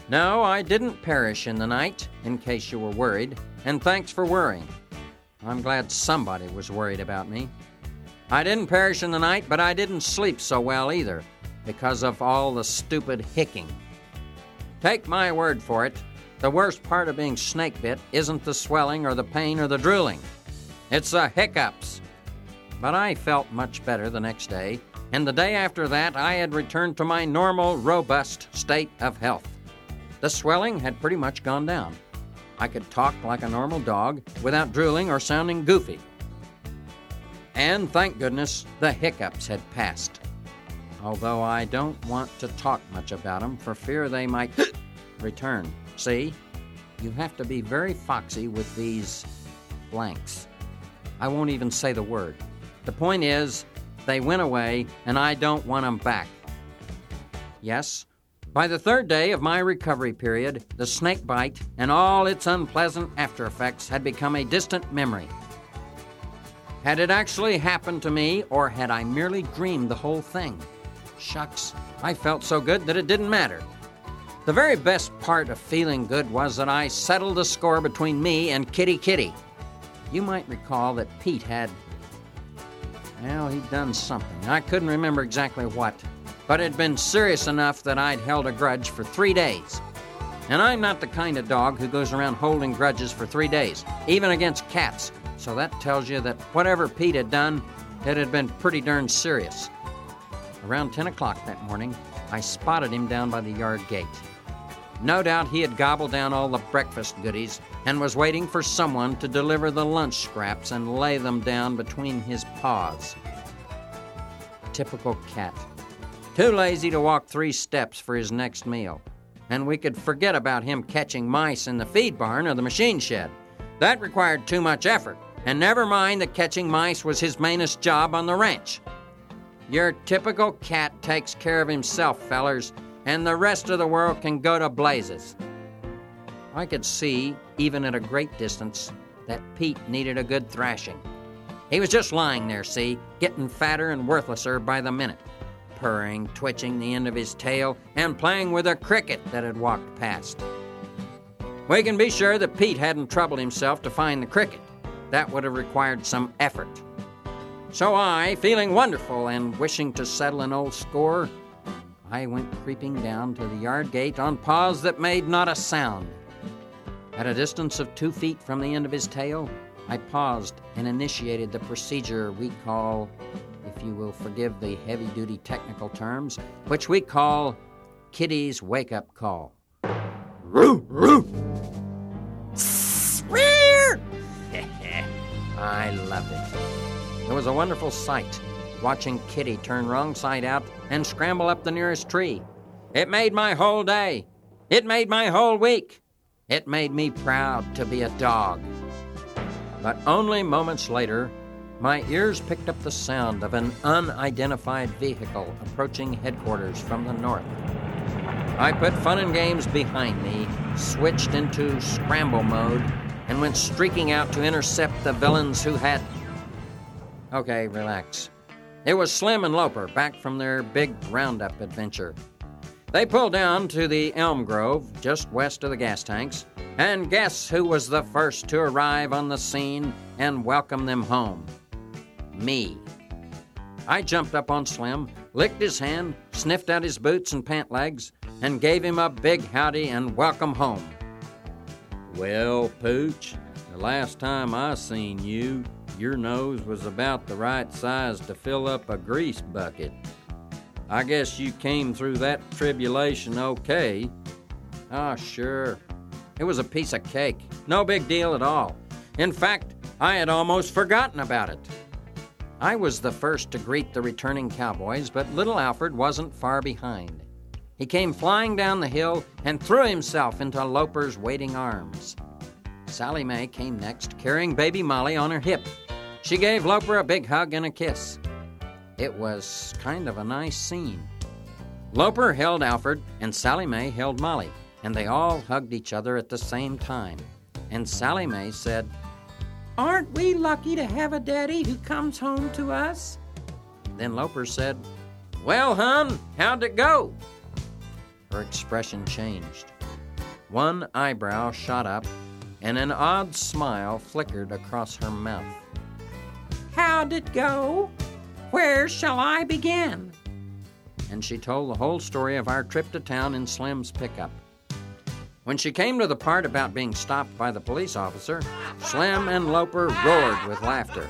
No, I didn't perish in the night, in case you were worried, and thanks for worrying. I'm glad somebody was worried about me. I didn't perish in the night, but I didn't sleep so well either, because of all the stupid hicking. Take my word for it, the worst part of being snake bit isn't the swelling or the pain or the drooling. It's the hiccups. But I felt much better the next day, and the day after that I had returned to my normal, robust state of health. The swelling had pretty much gone down. I could talk like a normal dog without drooling or sounding goofy. And thank goodness, the hiccups had passed. Although I don't want to talk much about them for fear they might return. See, you have to be very foxy with these blanks. I won't even say the word. The point is, they went away, and I don't want them back. Yes, by the third day of my recovery period, the snake bite and all its unpleasant after effects had become a distant memory. Had it actually happened to me, or had I merely dreamed the whole thing? Shucks, I felt so good that it didn't matter. The very best part of feeling good was that I settled the score between me and Kitty Kitty. You might recall that Pete he'd done something. I couldn't remember exactly what, but it had been serious enough that I'd held a grudge for 3 days. And I'm not the kind of dog who goes around holding grudges for 3 days, even against cats. So that tells you that whatever Pete had done, it had been pretty darn serious. Around 10 o'clock that morning, I spotted him down by the yard gate. No doubt he had gobbled down all the breakfast goodies and was waiting for someone to deliver the lunch scraps and lay them down between his paws. Typical cat. Too lazy to walk 3 steps for his next meal. And we could forget about him catching mice in the feed barn or the machine shed. That required too much effort. And never mind that catching mice was his mainest job on the ranch. Your typical cat takes care of himself, fellers, and the rest of the world can go to blazes. I could see, even at a great distance, that Pete needed a good thrashing. He was just lying there, see, getting fatter and worthlesser by the minute, purring, twitching the end of his tail, and playing with a cricket that had walked past. We can be sure that Pete hadn't troubled himself to find the cricket. That would have required some effort. So I, feeling wonderful and wishing to settle an old score, I went creeping down to the yard gate on paws that made not a sound. At a distance of 2 feet from the end of his tail, I paused and initiated the procedure we call, if you will forgive the heavy-duty technical terms, which we call Kitty's wake-up call. Roo, roo! Squeer! I loved it. It was a wonderful sight, watching Kitty turn wrong side out and scramble up the nearest tree. It made my whole day. It made my whole week. It made me proud to be a dog. But only moments later, my ears picked up the sound of an unidentified vehicle approaching headquarters from the north. I put fun and games behind me, switched into scramble mode, and went streaking out to intercept the villains who had... Okay, relax. It was Slim and Loper, back from their big roundup adventure. They pulled down to the elm grove, just west of the gas tanks, and guess who was the first to arrive on the scene and welcome them home? Me. I jumped up on Slim, licked his hand, sniffed out his boots and pant legs, and gave him a big howdy and welcome home. Well, Pooch, the last time I seen you, your nose was about the right size to fill up a grease bucket. I guess you came through that tribulation okay. Ah, sure. It was a piece of cake. No big deal at all. In fact, I had almost forgotten about it. I was the first to greet the returning cowboys, but little Alfred wasn't far behind. He came flying down the hill and threw himself into Loper's waiting arms. Sally Mae came next, carrying baby Molly on her hip. She gave Loper a big hug and a kiss. It was kind of a nice scene. Loper held Alfred, and Sally Mae held Molly, and they all hugged each other at the same time. And Sally Mae said, "Aren't we lucky to have a daddy who comes home to us?" Then Loper said, "Well, hon, how'd it go?" Her expression changed. One eyebrow shot up, and an odd smile flickered across her mouth. How'd it go? Where shall I begin? And she told the whole story of our trip to town in Slim's pickup. When she came to the part about being stopped by the police officer, Slim and Loper roared with laughter.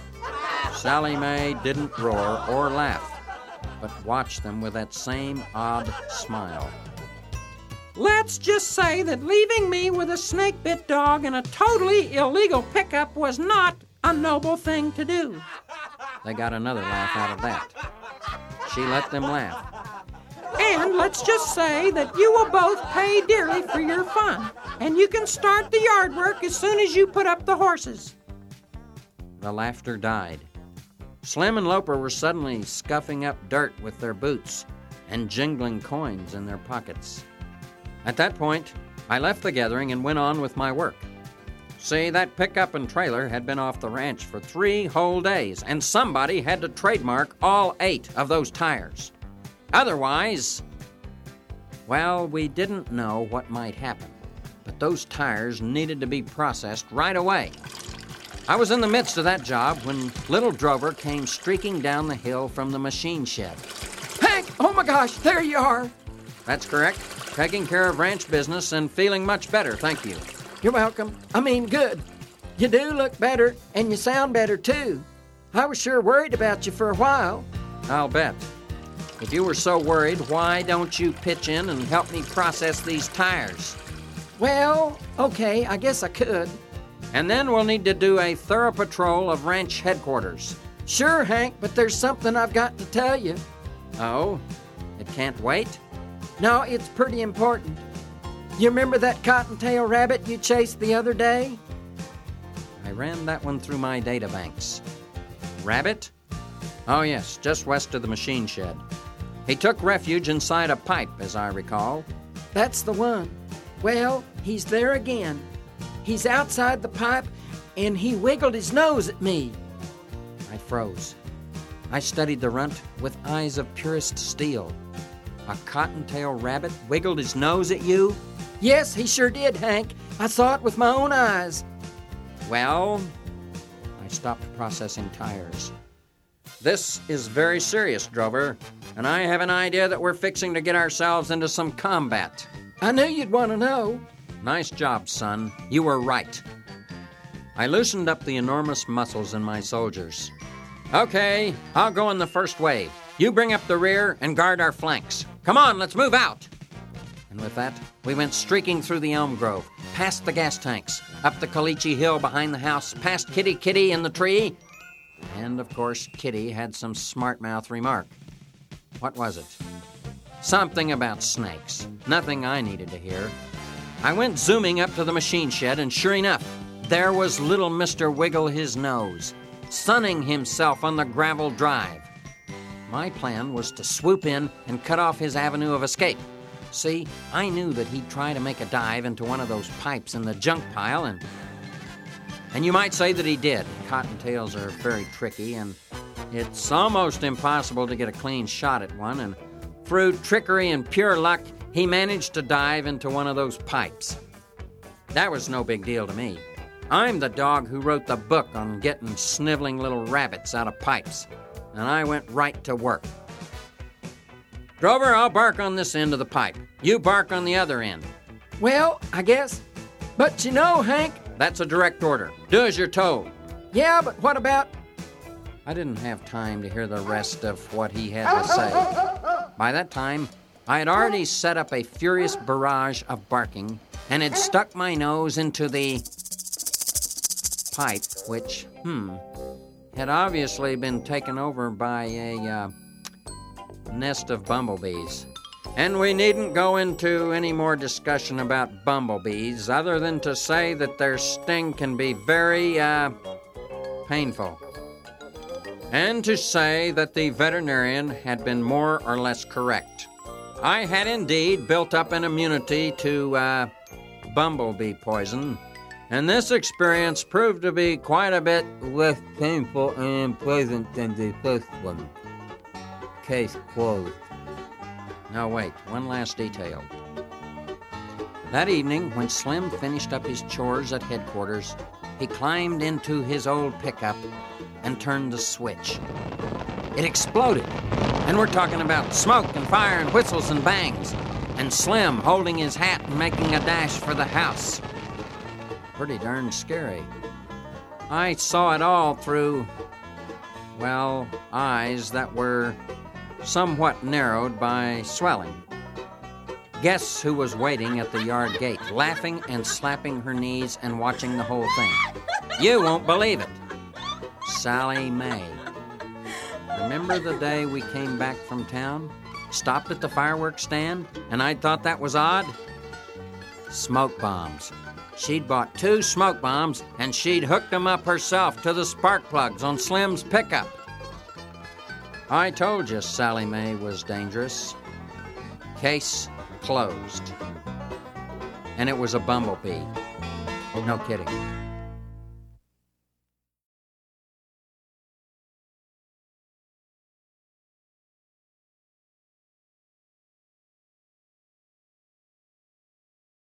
Sally Mae didn't roar or laugh, but watched them with that same odd smile. Let's just say that leaving me with a snake-bit dog in a totally illegal pickup was not a noble thing to do. They got another laugh out of that. She let them laugh. And let's just say that you will both pay dearly for your fun, and you can start the yard work as soon as you put up the horses. The laughter died. Slim and Loper were suddenly scuffing up dirt with their boots and jingling coins in their pockets. At that point, I left the gathering and went on with my work. See, that pickup and trailer had been off the ranch for 3 whole days, and somebody had to trademark all 8 of those tires. Otherwise, well, we didn't know what might happen, but those tires needed to be processed right away. I was in the midst of that job when little Drover came streaking down the hill from the machine shed. Hank, oh my gosh, there you are. That's correct. Taking care of ranch business and feeling much better, thank you. You're welcome. I mean, good. You do look better, and you sound better, too. I was sure worried about you for a while. I'll bet. If you were so worried, why don't you pitch in and help me process these tires? Well, okay, I guess I could. And then we'll need to do a thorough patrol of ranch headquarters. Sure, Hank, but there's something I've got to tell you. Oh? It can't wait? No, it's pretty important. You remember that cottontail rabbit you chased the other day? I ran that one through my databanks. Rabbit? Oh, yes, just west of the machine shed. He took refuge inside a pipe, as I recall. That's the one. Well, he's there again. He's outside the pipe, and he wiggled his nose at me. I froze. I studied the runt with eyes of purest steel. A cottontail rabbit wiggled his nose at you? Yes, he sure did, Hank. I saw it with my own eyes. Well, I stopped processing tires. This is very serious, Drover, and I have an idea that we're fixing to get ourselves into some combat. I knew you'd want to know. Nice job, son. You were right. I loosened up the enormous muscles in my soldiers. Okay, I'll go in the first wave. You bring up the rear and guard our flanks. Come on, let's move out. And with that, we went streaking through the elm grove, past the gas tanks, up the Caliche Hill behind the house, past Kitty in the tree. And, of course, Kitty had some smart-mouth remark. What was it? Something about snakes. Nothing I needed to hear. I went zooming up to the machine shed, and sure enough, there was little Mr. Wiggle his nose, sunning himself on the gravel drive. My plan was to swoop in and cut off his avenue of escape. See, I knew that he'd try to make a dive into one of those pipes in the junk pile, and you might say that he did. Cottontails are very tricky, and it's almost impossible to get a clean shot at one, and through trickery and pure luck, he managed to dive into one of those pipes. That was no big deal to me. I'm the dog who wrote the book on getting sniveling little rabbits out of pipes, and I went right to work. Drover, I'll bark on this end of the pipe. You bark on the other end. Well, I guess. But you know, Hank... That's a direct order. Do as you're told. Yeah, but what about... I didn't have time to hear the rest of what he had to say. By that time, I had already set up a furious barrage of barking and had stuck my nose into the pipe, which, had obviously been taken over by a nest of bumblebees. And we needn't go into any more discussion about bumblebees other than to say that their sting can be very, painful. And to say that the veterinarian had been more or less correct. I had indeed built up an immunity to, bumblebee poison, and this experience proved to be quite a bit less painful and unpleasant than the first one. Case closed. Now wait, one last detail. That evening, when Slim finished up his chores at headquarters, he climbed into his old pickup and turned the switch. It exploded, and we're talking about smoke and fire and whistles and bangs, and Slim holding his hat and making a dash for the house. Pretty darn scary. I saw it all through, well, eyes that were somewhat narrowed by swelling. Guess who was waiting at the yard gate, laughing and slapping her knees and watching the whole thing? You won't believe it. Sally May. Remember the day we came back from town? Stopped at the fireworks stand, and I thought that was odd? Smoke bombs. She'd bought 2 smoke bombs, and she'd hooked them up herself to the spark plugs on Slim's pickup. I told you Sally May was dangerous. Case closed. And it was a bumblebee. No kidding.